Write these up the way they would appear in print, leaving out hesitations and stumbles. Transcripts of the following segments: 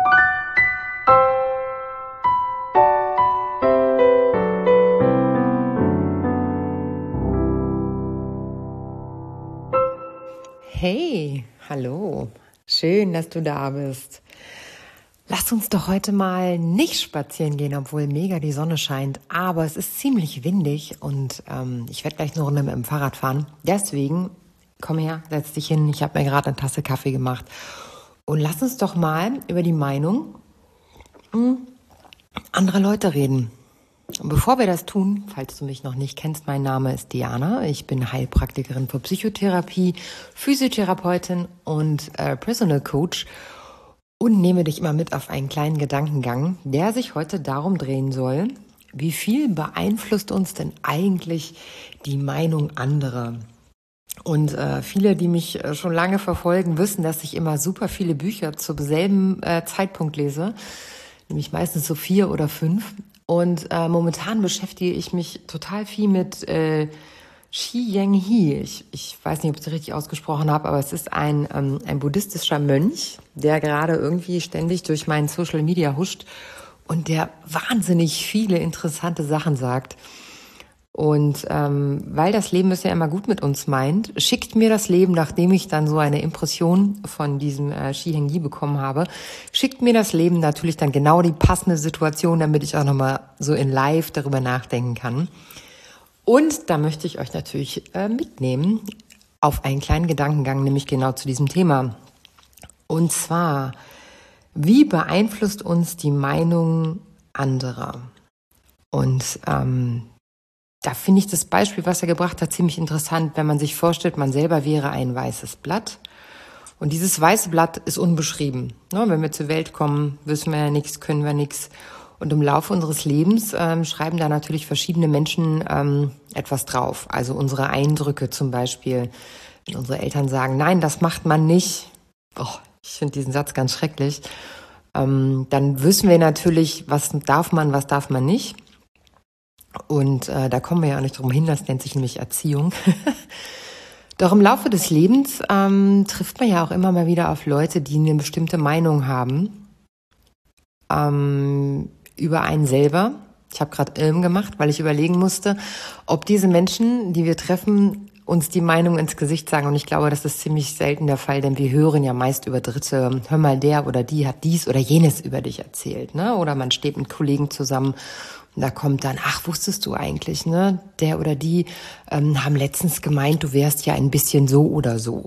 Hey, hallo, schön, dass du da bist. Lass uns doch heute mal nicht spazieren gehen, obwohl mega die Sonne scheint, aber es ist ziemlich windig und ich werde gleich eine Runde mit dem Fahrrad fahren. Deswegen, komm her, setz dich hin, ich habe mir gerade eine Tasse Kaffee gemacht und lass uns doch mal über die Meinung anderer Leute reden. Und bevor wir das tun, falls du mich noch nicht kennst, mein Name ist Diana. Ich bin Heilpraktikerin für Psychotherapie, Physiotherapeutin und Personal Coach und nehme dich immer mit auf einen kleinen Gedankengang, der sich heute darum drehen soll, wie viel beeinflusst uns denn eigentlich die Meinung anderer? Und viele, die mich schon lange verfolgen, wissen, dass ich immer super viele Bücher zum selben Zeitpunkt lese, nämlich meistens so 4 oder 5. Und momentan beschäftige ich mich total viel mit Shi Yanghi. Ich weiß nicht, ob ich es richtig ausgesprochen habe, aber es ist ein buddhistischer Mönch, der gerade irgendwie ständig durch meinen Social Media huscht und der wahnsinnig viele interessante Sachen sagt. Und weil das Leben es ja immer gut mit uns meint, schickt mir das Leben, nachdem ich dann so eine Impression von diesem Shi Yanghi bekommen habe, schickt mir das Leben natürlich dann genau die passende Situation, damit ich auch nochmal so in live darüber nachdenken kann. Und da möchte ich euch natürlich mitnehmen auf einen kleinen Gedankengang, nämlich genau zu diesem Thema. Und zwar, wie beeinflusst uns die Meinung anderer? Und da finde ich das Beispiel, was er gebracht hat, ziemlich interessant, wenn man sich vorstellt, man selber wäre ein weißes Blatt. Und dieses weiße Blatt ist unbeschrieben. Ja, wenn wir zur Welt kommen, wissen wir ja nichts, können wir nichts. Und im Laufe unseres Lebens schreiben da natürlich verschiedene Menschen etwas drauf. Also unsere Eindrücke zum Beispiel. Wenn unsere Eltern sagen, nein, das macht man nicht. Ich finde diesen Satz ganz schrecklich. Dann wissen wir natürlich, was darf man nicht. Und da kommen wir ja auch nicht drum hin, das nennt sich nämlich Erziehung. Doch im Laufe des Lebens trifft man ja auch immer mal wieder auf Leute, die eine bestimmte Meinung haben über einen selber. Ich habe gerade gemacht, weil ich überlegen musste, ob diese Menschen, die wir treffen, uns die Meinung ins Gesicht sagen. Und ich glaube, das ist ziemlich selten der Fall, denn wir hören ja meist über Dritte, hör mal, der oder die hat dies oder jenes über dich erzählt, ne? Oder man steht mit Kollegen zusammen und da kommt dann, ach, wusstest du eigentlich, ne? Der oder die haben letztens gemeint, du wärst ja ein bisschen so oder so.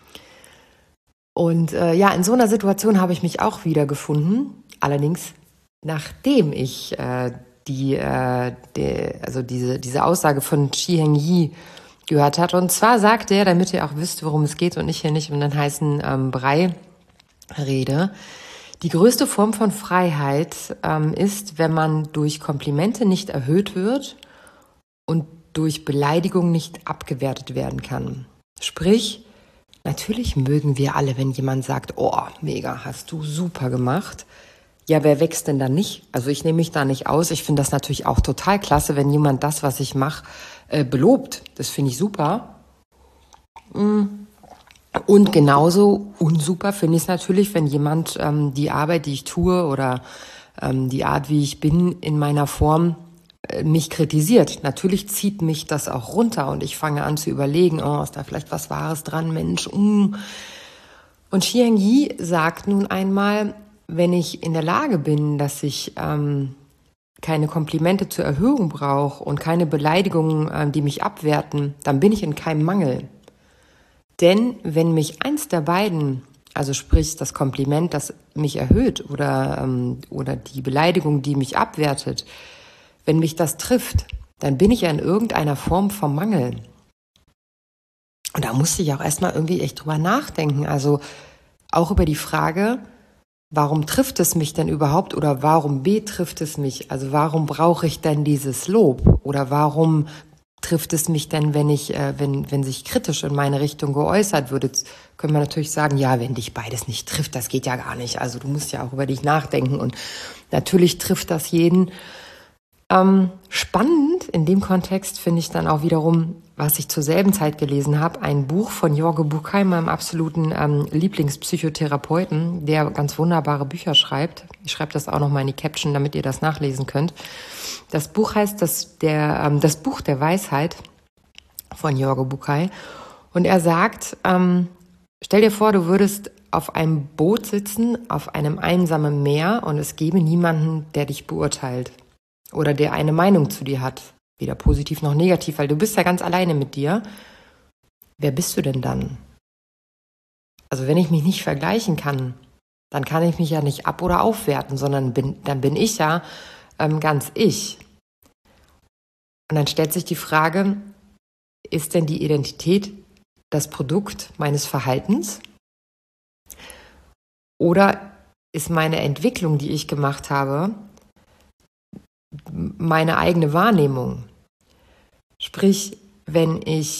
Und in so einer Situation habe ich mich auch wiedergefunden. Allerdings, nachdem ich diese Aussage von Shi Yanghi gehört hat. Und zwar sagt er, damit ihr auch wisst, worum es geht und ich hier nicht um den heißen Brei rede, die größte Form von Freiheit ist, wenn man durch Komplimente nicht erhöht wird und durch Beleidigung nicht abgewertet werden kann. Sprich, natürlich mögen wir alle, wenn jemand sagt, oh, mega, hast du super gemacht. Ja, wer wächst denn da nicht? Also ich nehme mich da nicht aus. Ich finde das natürlich auch total klasse, wenn jemand das, was ich mache, belobt. Das finde ich super. Und genauso unsuper finde ich es natürlich, wenn jemand die Arbeit, die ich tue oder die Art, wie ich bin in meiner Form, mich kritisiert. Natürlich zieht mich das auch runter und ich fange an zu überlegen, oh, ist da vielleicht was Wahres dran, Mensch. Und Shi Yanghi sagt nun einmal, wenn ich in der Lage bin, dass ich keine Komplimente zur Erhöhung brauche und keine Beleidigungen, die mich abwerten, dann bin ich in keinem Mangel. Denn wenn mich eins der beiden, also sprich das Kompliment, das mich erhöht oder die Beleidigung, die mich abwertet, wenn mich das trifft, dann bin ich ja in irgendeiner Form vom Mangel. Und da musste ich auch erstmal irgendwie echt drüber nachdenken. Also auch über die Frage, warum trifft es mich denn überhaupt oder warum betrifft es mich? Also warum brauche ich denn dieses Lob? Oder warum trifft es mich denn, wenn sich kritisch in meine Richtung geäußert wird? Jetzt können wir natürlich sagen, ja, wenn dich beides nicht trifft, das geht ja gar nicht. Also du musst ja auch über dich nachdenken und natürlich trifft das jeden. Spannend in dem Kontext finde ich dann auch wiederum, was ich zur selben Zeit gelesen habe, ein Buch von Jorge Bucay, meinem absoluten Lieblingspsychotherapeuten, der ganz wunderbare Bücher schreibt. Ich schreibe das auch nochmal in die Caption, damit ihr das nachlesen könnt. Das Buch heißt das Buch der Weisheit von Jorge Bucay. Und er sagt, stell dir vor, du würdest auf einem Boot sitzen, auf einem einsamen Meer und es gäbe niemanden, der dich beurteilt oder der eine Meinung zu dir hat. Weder positiv noch negativ, weil du bist ja ganz alleine mit dir. Wer bist du denn dann? Also wenn ich mich nicht vergleichen kann, dann kann ich mich ja nicht ab- oder aufwerten, sondern dann bin ich ja ganz ich. Und dann stellt sich die Frage, ist denn die Identität das Produkt meines Verhaltens? Oder ist meine Entwicklung, die ich gemacht habe, meine eigene Wahrnehmung? Sprich, wenn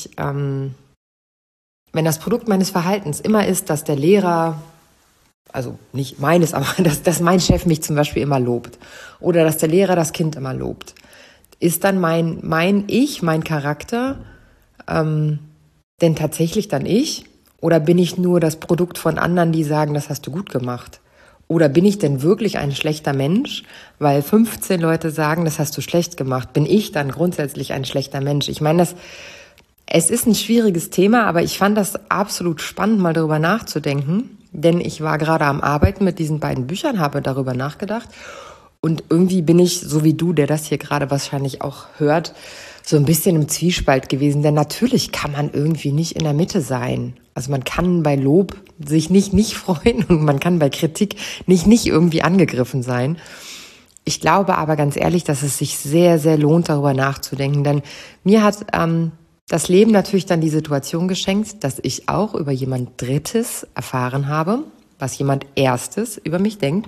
das Produkt meines Verhaltens immer ist, dass der Lehrer, also nicht meines, aber dass mein Chef mich zum Beispiel immer lobt oder dass der Lehrer das Kind immer lobt, ist dann mein Ich, mein Charakter denn tatsächlich dann ich? Oder bin ich nur das Produkt von anderen, die sagen, das hast du gut gemacht? Oder bin ich denn wirklich ein schlechter Mensch, weil 15 Leute sagen, das hast du schlecht gemacht? Bin ich dann grundsätzlich ein schlechter Mensch? Ich meine, es ist ein schwieriges Thema, aber ich fand das absolut spannend, mal darüber nachzudenken. Denn ich war gerade am Arbeiten mit diesen beiden Büchern, habe darüber nachgedacht. Und irgendwie bin ich, so wie du, der das hier gerade wahrscheinlich auch hört, so ein bisschen im Zwiespalt gewesen. Denn natürlich kann man irgendwie nicht in der Mitte sein. Also man kann bei Lob sich nicht freuen und man kann bei Kritik nicht irgendwie angegriffen sein. Ich glaube aber ganz ehrlich, dass es sich sehr, sehr lohnt, darüber nachzudenken. Denn mir hat das Leben natürlich dann die Situation geschenkt, dass ich auch über jemand Drittes erfahren habe, was jemand Erstes über mich denkt.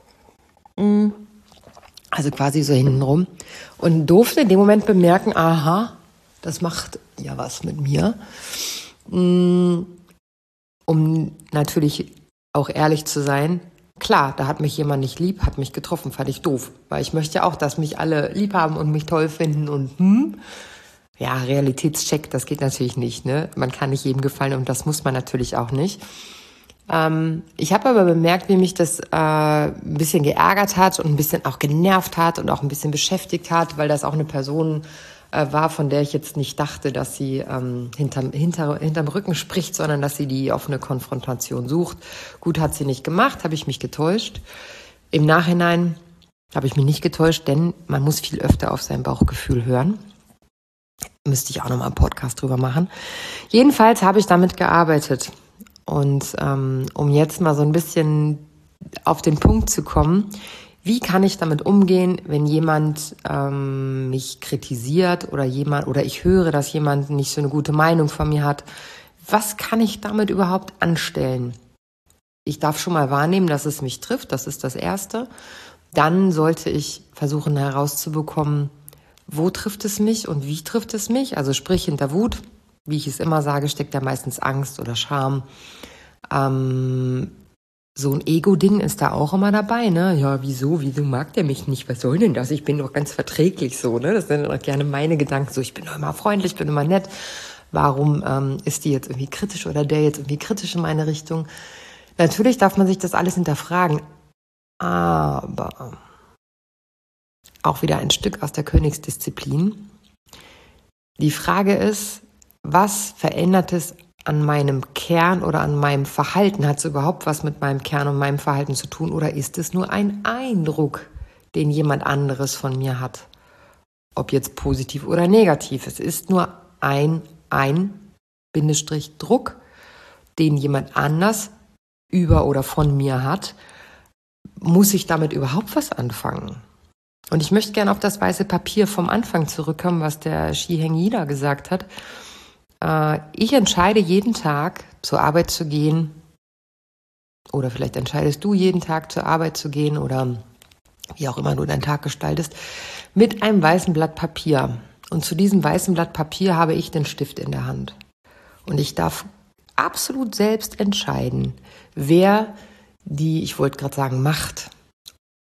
Also quasi so hintenrum. Und durfte in dem Moment bemerken, aha, das macht ja was mit mir. Um natürlich auch ehrlich zu sein, klar, da hat mich jemand nicht lieb, hat mich getroffen, fand ich doof. Weil ich möchte ja auch, dass mich alle lieb haben und mich toll finden und ja, Realitätscheck, das geht natürlich nicht, ne? Man kann nicht jedem gefallen und das muss man natürlich auch nicht. Ich habe aber bemerkt, wie mich das ein bisschen geärgert hat und ein bisschen auch genervt hat und auch ein bisschen beschäftigt hat, weil das auch eine Person war, von der ich jetzt nicht dachte, dass sie hinterm Rücken spricht, sondern dass sie die offene Konfrontation sucht. Gut, hat sie nicht gemacht, habe ich mich getäuscht. Im Nachhinein habe ich mich nicht getäuscht, denn man muss viel öfter auf sein Bauchgefühl hören. Müsste ich auch nochmal einen Podcast drüber machen. Jedenfalls habe ich damit gearbeitet. Und um jetzt mal so ein bisschen auf den Punkt zu kommen, wie kann ich damit umgehen, wenn jemand mich kritisiert oder ich höre, dass jemand nicht so eine gute Meinung von mir hat? Was kann ich damit überhaupt anstellen? Ich darf schon mal wahrnehmen, dass es mich trifft, das ist das Erste. Dann sollte ich versuchen herauszubekommen, wo trifft es mich und wie trifft es mich? Also sprich, hinter Wut, wie ich es immer sage, steckt ja meistens Angst oder Scham. So ein Ego-Ding ist da auch immer dabei, ne? Ja, wieso mag der mich nicht? Was soll denn das? Ich bin doch ganz verträglich so, ne? Das sind doch gerne meine Gedanken. So, ich bin doch immer freundlich, bin immer nett. Warum ist die jetzt irgendwie kritisch oder der jetzt irgendwie kritisch in meine Richtung? Natürlich darf man sich das alles hinterfragen. Aber auch wieder ein Stück aus der Königsdisziplin. Die Frage ist, was verändert es an meinem Kern oder an meinem Verhalten? Hat es überhaupt was mit meinem Kern und meinem Verhalten zu tun oder ist es nur ein Eindruck, den jemand anderes von mir hat? Ob jetzt positiv oder negativ. Es ist nur ein Druck, den jemand anders über oder von mir hat. Muss ich damit überhaupt was anfangen? Und ich möchte gerne auf das weiße Papier vom Anfang zurückkommen, was der Shiheng Yida gesagt hat. Ich entscheide jeden Tag zur Arbeit zu gehen oder vielleicht entscheidest du jeden Tag zur Arbeit zu gehen oder wie auch immer du deinen Tag gestaltest, mit einem weißen Blatt Papier. Und zu diesem weißen Blatt Papier habe ich den Stift in der Hand. Und ich darf absolut selbst entscheiden, wer ich wollte gerade sagen Macht,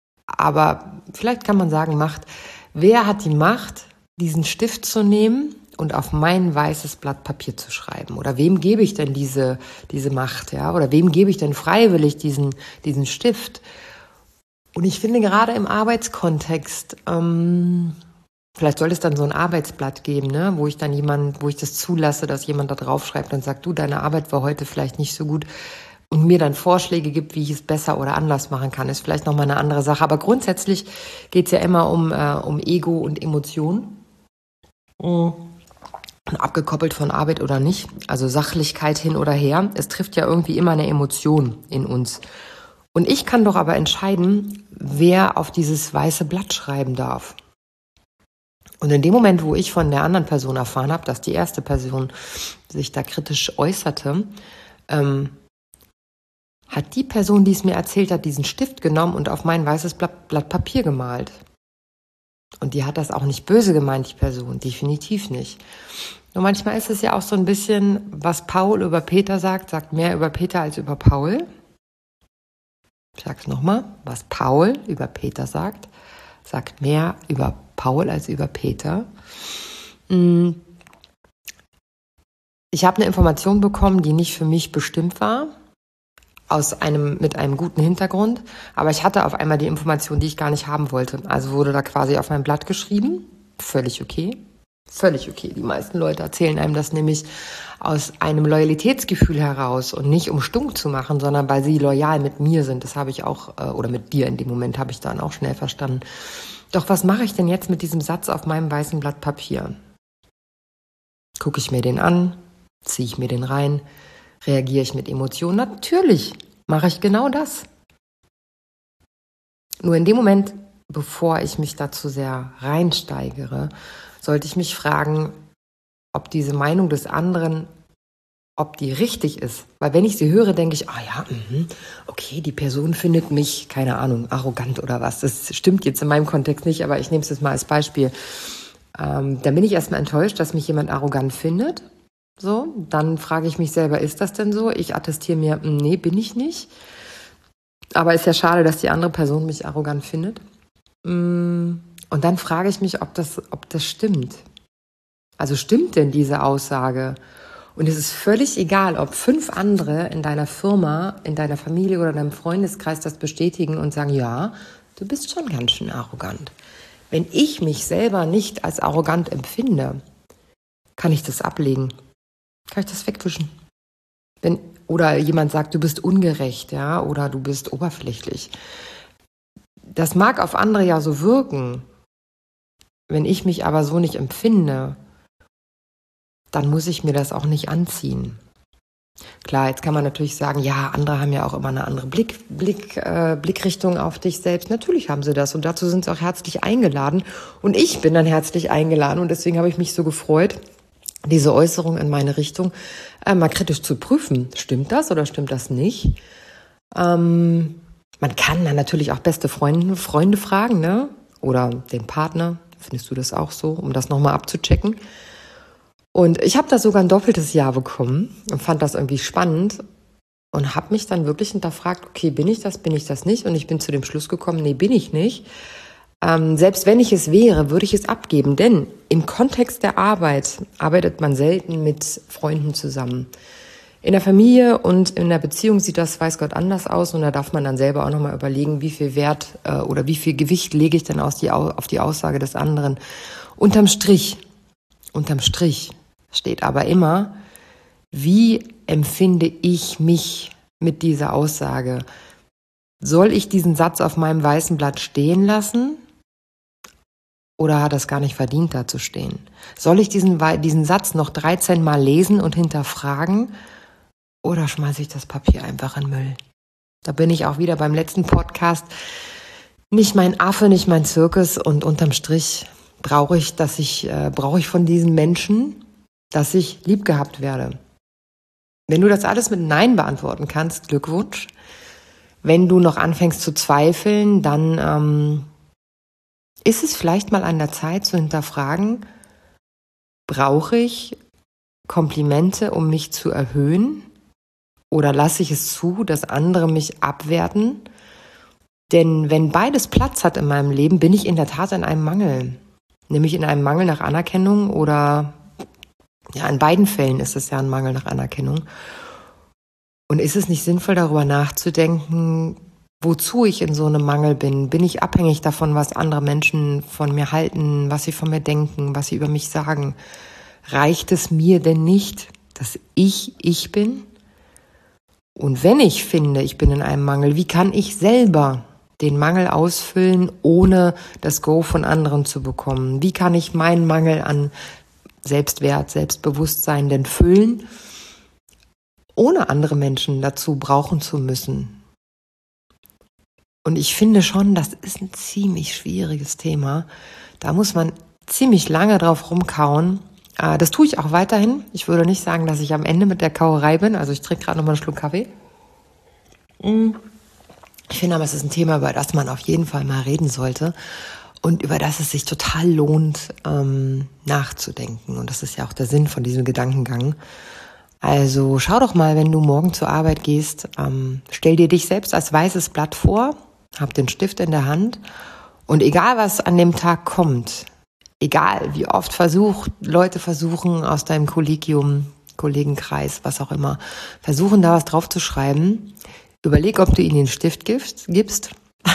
aber vielleicht kann man sagen Macht, wer hat die Macht, diesen Stift zu nehmen und auf mein weißes Blatt Papier zu schreiben? Oder wem gebe ich denn diese Macht, ja? Oder wem gebe ich denn freiwillig diesen Stift? Und ich finde gerade im Arbeitskontext, vielleicht soll es dann so ein Arbeitsblatt geben, ne, wo ich das zulasse, dass jemand da drauf schreibt und sagt, du, deine Arbeit war heute vielleicht nicht so gut und mir dann Vorschläge gibt, wie ich es besser oder anders machen kann, ist vielleicht nochmal eine andere Sache. Aber grundsätzlich geht es ja immer um Ego und Emotion. Und abgekoppelt von Arbeit oder nicht, also Sachlichkeit hin oder her, es trifft ja irgendwie immer eine Emotion in uns. Und ich kann doch aber entscheiden, wer auf dieses weiße Blatt schreiben darf. Und in dem Moment, wo ich von der anderen Person erfahren habe, dass die erste Person sich da kritisch äußerte, hat die Person, die es mir erzählt hat, diesen Stift genommen und auf mein weißes Blatt Papier gemalt. Und die hat das auch nicht böse gemeint, die Person, definitiv nicht. Nur manchmal ist es ja auch so ein bisschen, was Paul über Peter sagt mehr über Peter als über Paul. Ich sag's nochmal, was Paul über Peter sagt mehr über Paul als über Peter. Ich habe eine Information bekommen, die nicht für mich bestimmt war, mit einem guten Hintergrund, aber ich hatte auf einmal die Information, die ich gar nicht haben wollte. Also wurde da quasi auf mein Blatt geschrieben, völlig okay. Völlig okay. Die meisten Leute erzählen einem das nämlich aus einem Loyalitätsgefühl heraus und nicht um stunk zu machen, sondern weil sie loyal mit mir sind. Das habe ich auch, oder mit dir in dem Moment habe ich dann auch schnell verstanden. Doch was mache ich denn jetzt mit diesem Satz auf meinem weißen Blatt Papier? Gucke ich mir den an? Ziehe ich mir den rein? Reagiere ich mit Emotionen? Natürlich mache ich genau das. Nur in dem Moment, bevor ich mich da zu sehr reinsteigere, sollte ich mich fragen, ob diese Meinung des anderen, ob die richtig ist. Weil wenn ich sie höre, denke ich, okay, die Person findet mich, keine Ahnung, arrogant oder was. Das stimmt jetzt in meinem Kontext nicht, aber ich nehme es jetzt mal als Beispiel. Dann bin ich erstmal enttäuscht, dass mich jemand arrogant findet. So, dann frage ich mich selber, ist das denn so? Ich attestiere mir, nee, bin ich nicht. Aber ist ja schade, dass die andere Person mich arrogant findet. Und dann frage ich mich, ob das stimmt. Also stimmt denn diese Aussage? Und es ist völlig egal, ob 5 andere in deiner Firma, in deiner Familie oder deinem Freundeskreis das bestätigen und sagen, ja, du bist schon ganz schön arrogant. Wenn ich mich selber nicht als arrogant empfinde, kann ich das ablegen. Kann ich das wegwischen. Oder jemand sagt, du bist ungerecht, ja, oder du bist oberflächlich. Das mag auf andere ja so wirken. Wenn ich mich aber so nicht empfinde, dann muss ich mir das auch nicht anziehen. Klar, jetzt kann man natürlich sagen, ja, andere haben ja auch immer eine andere Blickrichtung auf dich selbst. Natürlich haben sie das und dazu sind sie auch herzlich eingeladen. Und ich bin dann herzlich eingeladen und deswegen habe ich mich so gefreut, diese Äußerung in meine Richtung mal kritisch zu prüfen. Stimmt das oder stimmt das nicht? Man kann dann natürlich auch beste Freunde fragen, ne? Oder den Partner. Findest du das auch so, um das nochmal abzuchecken? Und ich habe da sogar ein doppeltes Ja bekommen und fand das irgendwie spannend und habe mich dann wirklich hinterfragt, okay, bin ich das nicht? Und ich bin zu dem Schluss gekommen, nee, bin ich nicht. Selbst wenn ich es wäre, würde ich es abgeben, denn im Kontext der Arbeit arbeitet man selten mit Freunden zusammen. In der Familie und in der Beziehung sieht das, weiß Gott, anders aus und da darf man dann selber auch nochmal überlegen, wie viel Wert oder wie viel Gewicht lege ich denn auf die Aussage des anderen. Unterm Strich steht aber immer, wie empfinde ich mich mit dieser Aussage? Soll ich diesen Satz auf meinem weißen Blatt stehen lassen? Oder hat es gar nicht verdient, da zu stehen? Soll ich diesen Satz noch 13 Mal lesen und hinterfragen? Oder schmeiße ich das Papier einfach in Müll? Da bin ich auch wieder beim letzten Podcast. Nicht mein Affe, nicht mein Zirkus. Und unterm Strich brauche ich von diesen Menschen, dass ich lieb gehabt werde. Wenn du das alles mit Nein beantworten kannst, Glückwunsch. Wenn du noch anfängst zu zweifeln, dann ist es vielleicht mal an der Zeit zu hinterfragen, brauche ich Komplimente, um mich zu erhöhen? Oder lasse ich es zu, dass andere mich abwerten? Denn wenn beides Platz hat in meinem Leben, bin ich in der Tat in einem Mangel. Nämlich in einem Mangel nach Anerkennung oder Ja, in beiden Fällen ist es ja ein Mangel nach Anerkennung. Und ist es nicht sinnvoll, darüber nachzudenken, wozu ich in so einem Mangel bin? Bin ich abhängig davon, was andere Menschen von mir halten, was sie von mir denken, was sie über mich sagen? Reicht es mir denn nicht, dass ich bin? Und wenn ich finde, ich bin in einem Mangel, wie kann ich selber den Mangel ausfüllen, ohne das Go von anderen zu bekommen? Wie kann ich meinen Mangel an Selbstwert, Selbstbewusstsein denn füllen, ohne andere Menschen dazu brauchen zu müssen? Und ich finde schon, das ist ein ziemlich schwieriges Thema. Da muss man ziemlich lange drauf rumkauen. Das tue ich auch weiterhin. Ich würde nicht sagen, dass ich am Ende mit der Kauerei bin. Also ich trinke gerade noch mal einen Schluck Kaffee. Ich finde aber, es ist ein Thema, über das man auf jeden Fall mal reden sollte und über das es sich total lohnt, nachzudenken. Und das ist ja auch der Sinn von diesem Gedankengang. Also schau doch mal, wenn du morgen zur Arbeit gehst, stell dir dich selbst als weißes Blatt vor, hab den Stift in der Hand und egal, was an dem Tag kommt, egal wie oft Leute versuchen aus deinem Kollegium, Kollegenkreis, was auch immer, versuchen da was drauf zu schreiben, überleg, ob du ihnen den Stift gibst.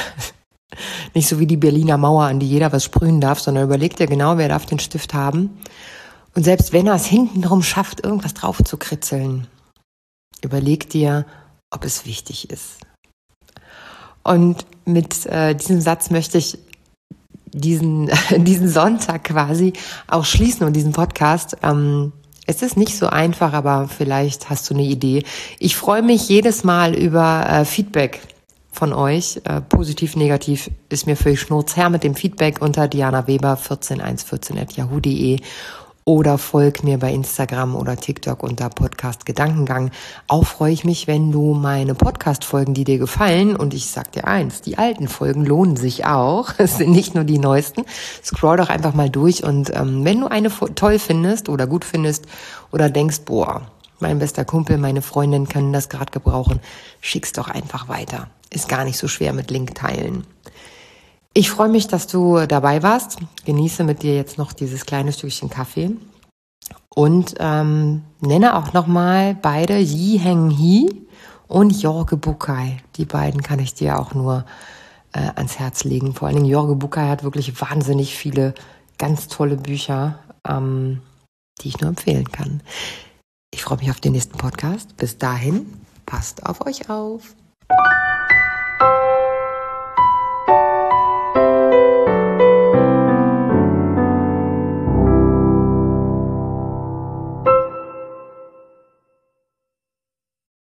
Nicht so wie die Berliner Mauer, an die jeder was sprühen darf, sondern überleg dir genau, wer darf den Stift haben. Und selbst wenn er es hintenrum schafft, irgendwas drauf zu kritzeln, überleg dir, ob es wichtig ist. Und mit diesem Satz möchte ich diesen Sonntag quasi auch schließen und diesen Podcast. Es ist nicht so einfach, aber vielleicht hast du eine Idee. Ich freue mich jedes Mal über Feedback von euch. Positiv, negativ ist mir völlig schnurzher mit dem Feedback unter dianaweber14114@yahoo.de oder folg mir bei Instagram oder TikTok unter Podcast Gedankengang. Auch freue ich mich, wenn du meine Podcast-Folgen, die dir gefallen, und ich sag dir eins, die alten Folgen lohnen sich auch. Es sind nicht nur die neuesten. Scroll doch einfach mal durch und wenn du eine toll findest oder gut findest oder denkst, boah, mein bester Kumpel, meine Freundin können das gerade gebrauchen, schick's doch einfach weiter. Ist gar nicht so schwer mit Link teilen. Ich freue mich, dass du dabei warst. Genieße mit dir jetzt noch dieses kleine Stückchen Kaffee und nenne auch nochmal beide Yi Heng Hee und Jorge Bucay. Die beiden kann ich dir auch nur ans Herz legen. Vor allen Dingen Jorge Bucay hat wirklich wahnsinnig viele ganz tolle Bücher, die ich nur empfehlen kann. Ich freue mich auf den nächsten Podcast. Bis dahin, passt auf euch auf.